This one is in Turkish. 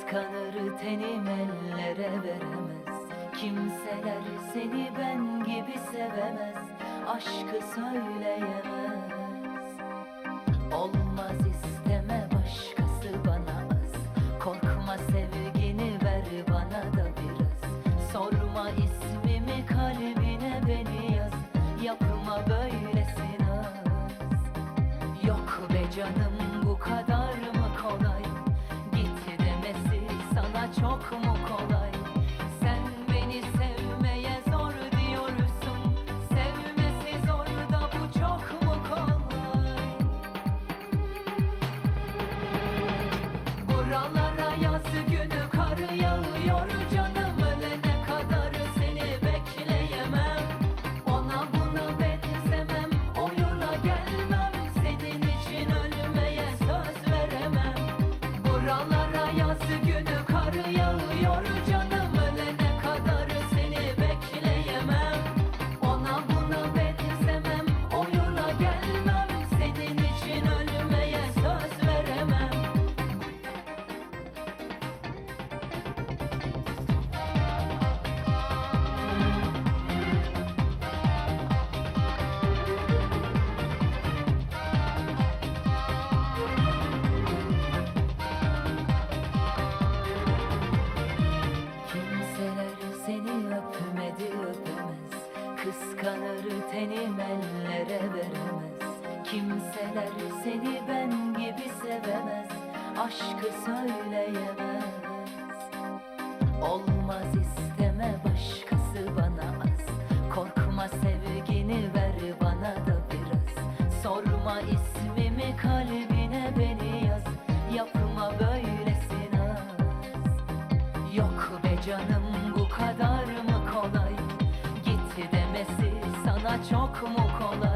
Kıskanır tenim ellere veremez. Kimseler seni ben gibi sevemez. Aşkı söyleyemez. Olmaz isteme başkası bana az. Korkma sevgini ver bana da biraz. Sorma ismimi kalbine beni yaz. Yapma böylesin az. Yok be canım bu kadar mı kolay? Git demesi sana çok mu kolay? Sen beni sevmeye zor diyorsun. Sevmesi zor da bu çok mu kolay? Buralara yaz günü kar yağıyor canım. Ölene kadar seni bekleyemem. Ona buna benzemem, oyuna gelmem. Senin için ölmeye söz veremem. Buralara yaz günü kar yağıyor canım. Ölene kadar seni bekleyemem. Ona buna benzemem, oyuna gelmem. Senin için ölmeye söz veremem. Kimseler seni öpmedi öpemez. Kıskanır tenim ellere veremez. Kimseler seni ben gibi sevemez. Aşkı söyleyemez. Olmaz isteme başkası bana az. Korkma sevgini ver bana da biraz. Sorma ismimi kalbine beni yaz. Yapma böylesin az. Yok be canım bu kadar mı kolay? Git demesi sana çok mu kolay?